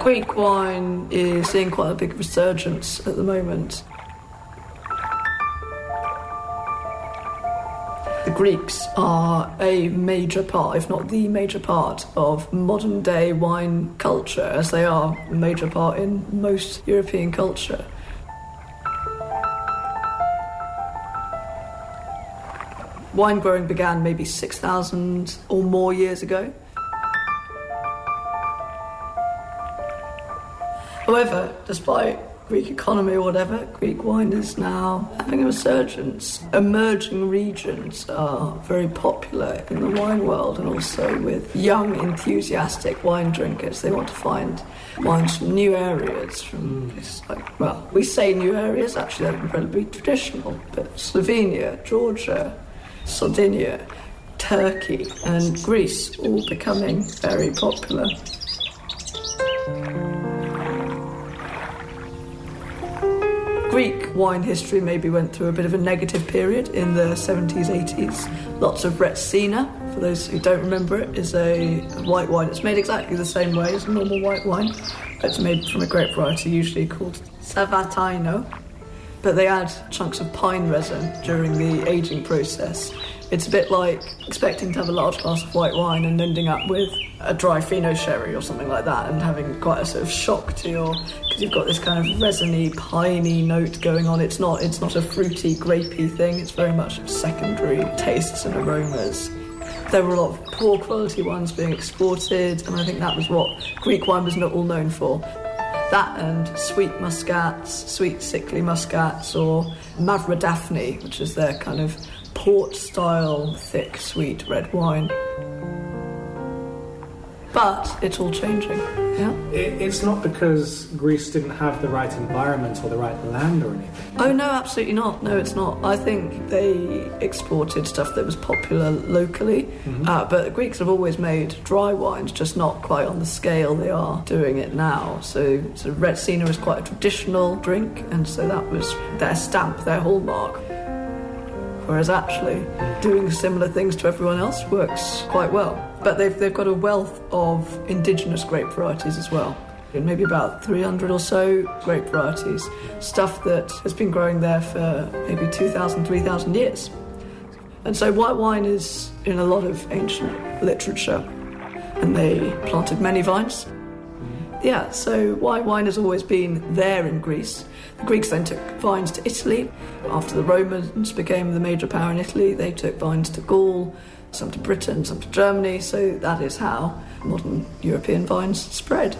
Greek wine is seeing quite a big resurgence at the moment. The Greeks are a major part, if not the major part, of modern day wine culture, as they are a major part in most European culture. Wine growing began maybe 6,000 or more years ago. However, despite Greek economy or whatever, Greek wine is now having a resurgence. Emerging regions are very popular in the wine world, and also with young, enthusiastic wine drinkers. They want to find wines from new areas, from places like, well, we say new areas, actually they're incredibly traditional, but Slovenia, Georgia, Sardinia, Turkey and Greece all becoming very popular. Greek wine history maybe went through a bit of a negative period in the 70s, 80s. Lots of Retsina, for those who don't remember it, is a white wine. It's made exactly the same way as a normal white wine. It's made from a grape variety usually called Savatino, but they add chunks of pine resin during the aging process. It's a bit like expecting to have a large glass of white wine and ending up with a dry Fino sherry or something like that, and having quite a sort of shock to your, because you've got this kind of resiny, piney note going on. It's not a fruity, grapey thing. It's very much secondary tastes and aromas. There were a lot of poor quality wines being exported, and I think that was what Greek wine was not all known for. That and sweet muscats, sweet sickly muscats, or Mavra Daphne, which is their kind of port-style, thick, sweet red wine. But it's all changing, yeah? It's not because Greece didn't have the right environment or the right land or anything. Oh, no, absolutely not. No, it's not. I think they exported stuff that was popular locally, but the Greeks have always made dry wines, just not quite on the scale they are doing it now. So Retsina is quite a traditional drink, and so that was their stamp, their hallmark. Whereas actually doing similar things to everyone else works quite well. But they've got a wealth of indigenous grape varieties as well. Maybe about 300 or so grape varieties. Stuff that has been growing there for maybe 2,000, 3,000 years. And so white wine is in a lot of ancient literature. And they planted many vines. Yeah, so white wine has always been there in Greece. The Greeks then took vines to Italy. After the Romans became the major power in Italy, they took vines to Gaul, some to Britain, some to Germany. So that is how modern European vines spread.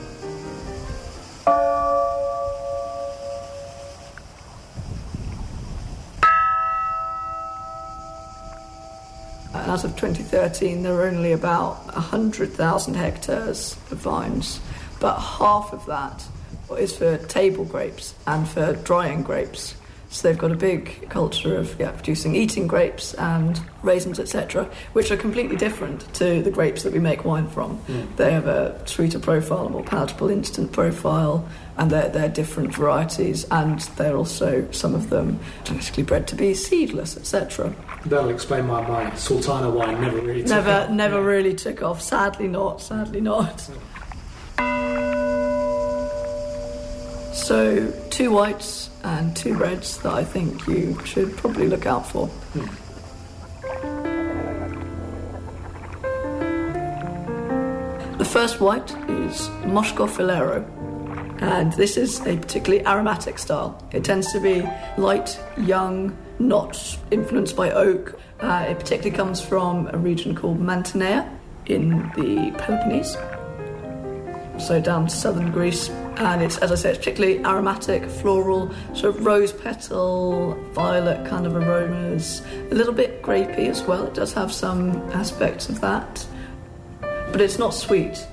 As of 2013, there were only about 100,000 hectares of vines, but half of that is for table grapes and for drying grapes. So they've got a big culture of producing eating grapes and raisins, etc., which are completely different to the grapes that we make wine from. They have a sweeter profile, a more palatable instant profile, and they're different varieties, and they're also, some of them, genetically bred to be seedless, etc. That'll explain why my Sultana wine never really took off. Never really took off. Sadly not. So 2 whites and 2 reds that I think you should probably look out for. The first white is Mosco Filero, and this is a particularly aromatic style. It tends to be light, young, not influenced by oak. It particularly comes from a region called Mantinea in the Peloponnese, so down to southern Greece. And it's, as I say, it's particularly aromatic, floral, sort of rose petal, violet kind of aromas, a little bit grapey as well. It does have some aspects of that, but it's not sweet.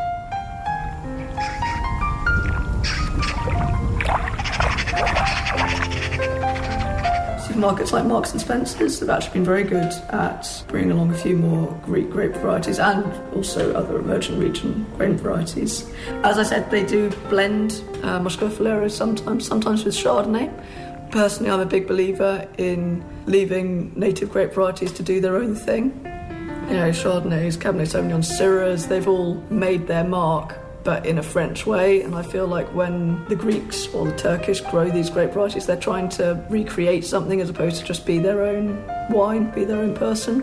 Supermarkets like Marks and Spencer's have actually been very good at bringing along a few more Greek grape varieties and also other emerging region grape varieties. As I said, they do blend Mosco Filero sometimes with Chardonnay. Personally, I'm a big believer in leaving native grape varieties to do their own thing. You know, Chardonnays, Cabernet Sauvignons, Syrahs, they've all made their mark, but in a French way. And I feel like when the Greeks or the Turkish grow these grape varieties, they're trying to recreate something as opposed to just be their own wine, be their own person.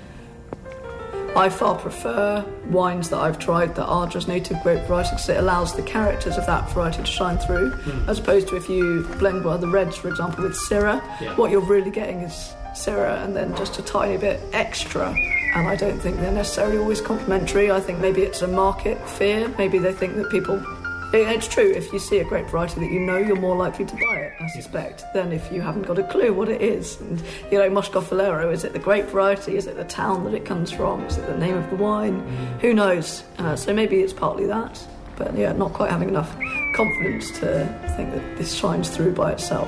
I far prefer wines that I've tried that are just native grape varieties because it allows the characters of that variety to shine through, as opposed to if you blend one of the reds, for example, with Syrah, what you're really getting is Syrah and then just a tiny bit extra. And I don't think they're necessarily always complementary. I think maybe it's a market fear. Maybe they think that people... It's true, if you see a grape variety that you know, you're more likely to buy it, I suspect, than if you haven't got a clue what it is. And, you know, Moscofilero, is it the grape variety? Is it the town that it comes from? Is it the name of the wine? Who knows? So maybe it's partly that. But, yeah, not quite having enough confidence to think that this shines through by itself.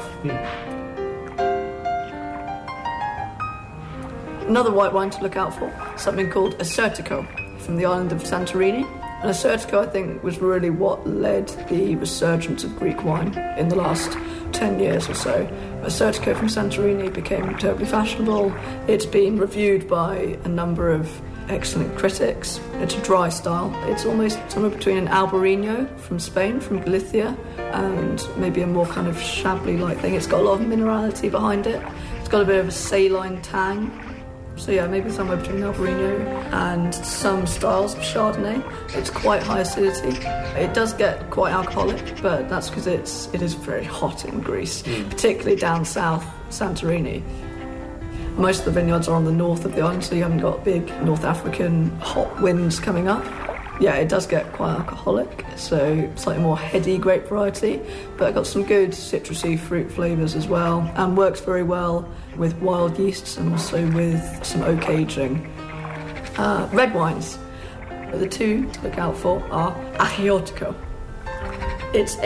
Another white wine to look out for, something called Assertico, from the island of Santorini. And Assertico, I think, was really what led the resurgence of Greek wine in the last 10 years or so. Assertico from Santorini became terribly fashionable. It's been reviewed by a number of excellent critics. It's a dry style. It's almost somewhere between an Albarino from Spain, from Galicia, and maybe a more kind of Chablis-like thing. It's got a lot of minerality behind it. It's got a bit of a saline tang. So yeah, maybe somewhere between Albarino and some styles of Chardonnay. It's quite high acidity. It does get quite alcoholic, but that's because it is very hot in Greece, particularly down south, Santorini. Most of the vineyards are on the north of the island, so you haven't got big North African hot winds coming up. Yeah, it does get quite alcoholic, so slightly more heady grape variety, but got some good citrusy fruit flavours as well, and works very well with wild yeasts and also with some oak aging. Red wines. The two to look out for are Agiotico. It's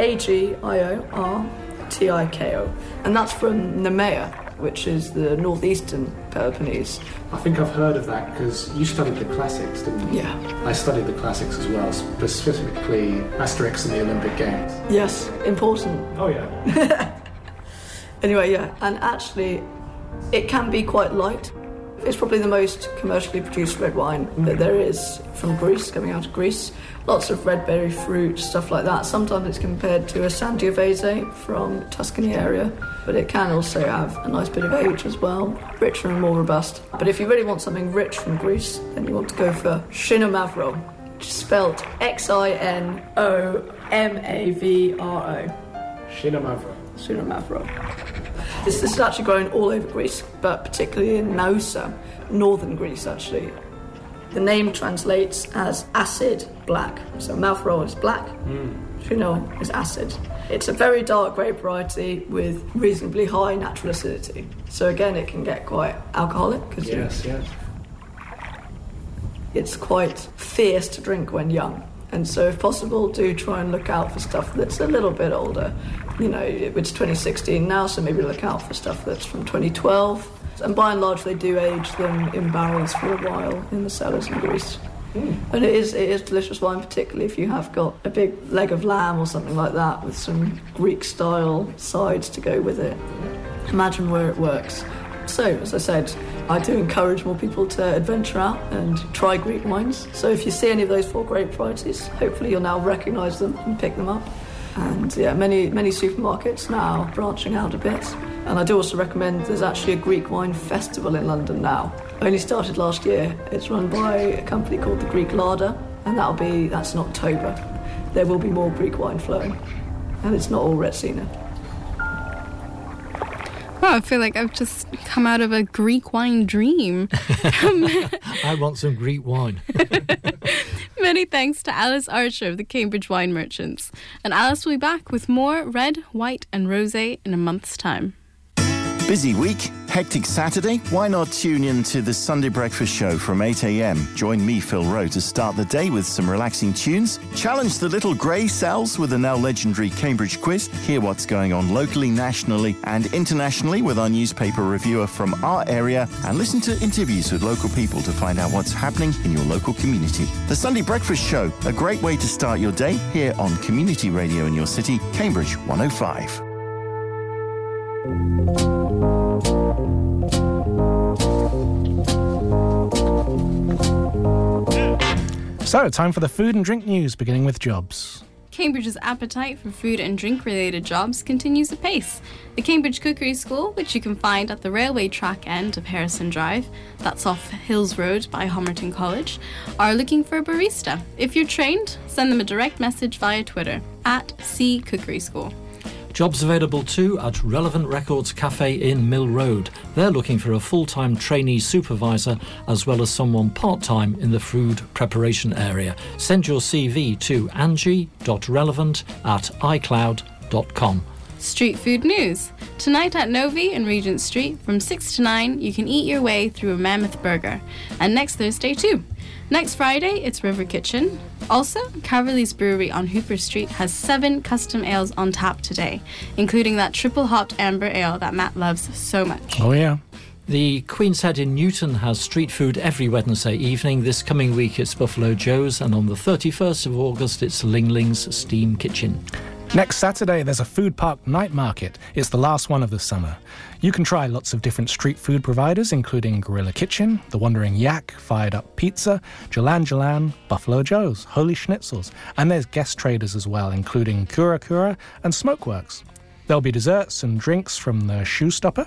Agioritiko, and that's from Nemea, which is the northeastern Peloponnese. I think I've heard of that because you studied the classics, didn't you? Yeah. I studied the classics as well, specifically Asterix and the Olympic Games. Yes, important. Oh, yeah. Anyway, yeah, and actually it can be quite light. It's probably the most commercially produced red wine that there is from Greece, coming out of Greece. Lots of red berry fruit, stuff like that. Sometimes it's compared to a Sangiovese from Tuscany area, but it can also have a nice bit of age as well, richer and more robust. But if you really want something rich from Greece, then you want to go for Xinomavro, which is spelled Xinomavro. Xinomavro. This is actually grown all over Greece, but particularly in Naousa, northern Greece actually. The name translates as acid black. So Mavro is black, Chino is acid. It's a very dark grape variety with reasonably high natural acidity. So again, it can get quite alcoholic. Yes. It's quite fierce to drink when young. And so if possible, do try and look out for stuff that's a little bit older. You know, it's 2016 now, so maybe look out for stuff that's from 2012. And by and large, they do age them in barrels for a while in the cellars in Greece. And it is delicious wine, particularly if you have got a big leg of lamb or something like that with some Greek-style sides to go with it. Imagine where it works. So, as I said, I do encourage more people to adventure out and try Greek wines. So if you see any of those 4 grape varieties, hopefully you'll now recognise them and pick them up. And yeah, many supermarkets now branching out a bit. And I do also recommend there's actually a Greek wine festival in London now. Only started last year. It's run by a company called the Greek Larder, and that's in October. There will be more Greek wine flowing, and it's not all Retsina. Wow, I feel like I've just come out of a Greek wine dream. I want some Greek wine. Many thanks to Alice Archer of the Cambridge Wine Merchants. And Alice will be back with more red, white and rosé in a month's time. Busy week? Hectic Saturday? Why not tune in to the Sunday Breakfast Show from 8 a.m. Join me, Phil Rowe, to start the day with some relaxing tunes, challenge the little grey cells with the now legendary Cambridge quiz, hear what's going on locally, nationally and internationally with our newspaper reviewer from our area, and listen to interviews with local people to find out what's happening in your local community. The Sunday Breakfast Show, a great way to start your day here on Community Radio in your city, Cambridge 105. So, time for the food and drink news, beginning with jobs. Cambridge's appetite for food and drink-related jobs continues apace. The Cambridge Cookery School, which you can find at the railway track end of Harrison Drive, that's off Hills Road by Homerton College, are looking for a barista. If you're trained, send them a direct message via Twitter, @CCookeryschool. Jobs available too at Relevant Records Cafe in Mill Road. They're looking for a full-time trainee supervisor as well as someone part-time in the food preparation area. Send your CV to angie.relevant@icloud.com. Street food news. Tonight at Novi in Regent Street from 6 to 9 you can eat your way through a mammoth burger. And next Thursday too. Next Friday it's River Kitchen. Also, Calverley's Brewery on Hooper Street has 7 custom ales on tap today, including that triple hopped amber ale that Matt loves so much. Oh yeah. The Queen's Head in Newton has street food every Wednesday evening. This coming week it's Buffalo Joe's, and on the 31st of August it's Ling Ling's Steam Kitchen. Next Saturday, there's a food park night market. It's the last one of the summer. You can try lots of different street food providers, including Gorilla Kitchen, The Wandering Yak, Fired Up Pizza, Jalan, Buffalo Joe's, Holy Schnitzels, and there's guest traders as well, including Kura Kura and Smokeworks. There'll be desserts and drinks from the Shoe Stopper,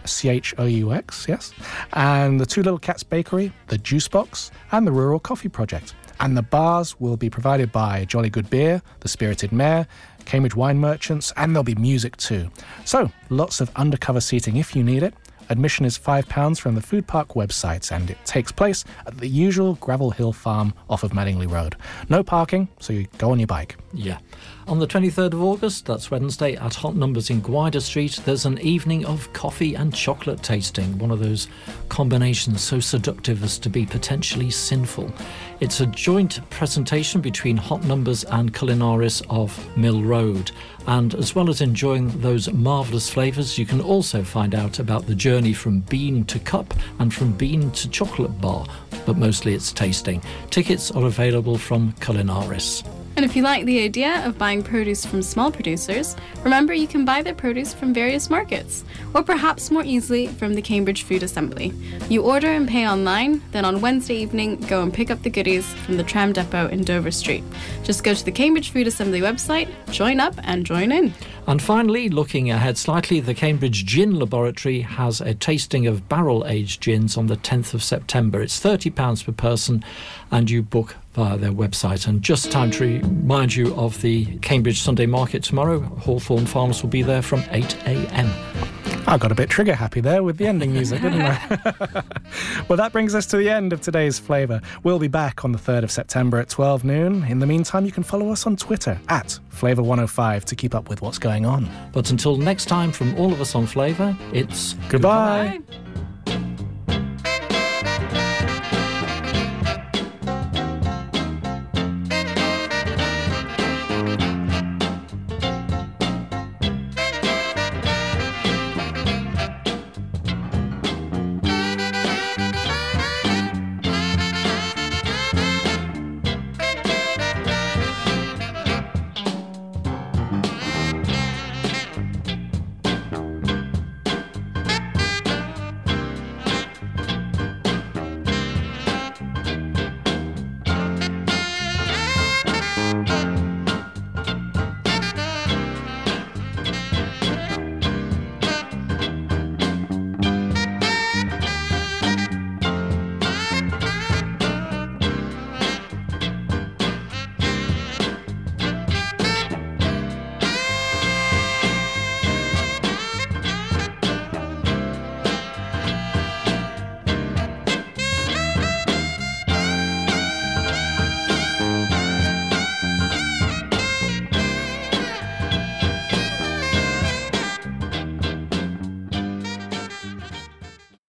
CHOUX, yes, and the Two Little Cats Bakery, the Juice Box, and the Rural Coffee Project. And the bars will be provided by Jolly Good Beer, the Spirited Mare, Cambridge Wine Merchants, and there'll be music too. So, lots of undercover seating if you need it. Admission is £5 from the food park website, and it takes place at the usual Gravel Hill Farm off of Madingley Road. No parking, so you go on your bike. Yeah. On the 23rd of August, that's Wednesday, at Hot Numbers in Gwyder Street, there's an evening of coffee and chocolate tasting, one of those combinations so seductive as to be potentially sinful. It's a joint presentation between Hot Numbers and Culinaris of Mill Road. And as well as enjoying those marvellous flavours, you can also find out about the journey from bean to cup and from bean to chocolate bar, but mostly it's tasting. Tickets are available from Culinaris. And if you like the idea of buying produce from small producers, remember you can buy their produce from various markets, or perhaps more easily from the Cambridge Food Assembly. You order and pay online, then on Wednesday evening go and pick up the goodies from the tram depot in Dover Street. Just go to the Cambridge Food Assembly website, join up and join in. And finally, looking ahead slightly, the Cambridge Gin Laboratory has a tasting of barrel-aged gins on the 10th of September. It's £30 per person, and you book via their website. And just time to remind you of the Cambridge Sunday Market tomorrow. Hawthorne Farms will be there from 8 a.m. I got a bit trigger happy there with the ending music, didn't I? Well, that brings us to the end of today's Flavour. We'll be back on the 3rd of September at 12 noon. In the meantime, you can follow us on Twitter @Flavour105 to keep up with what's going on. But until next time, from all of us on Flavour, it's goodbye. Bye.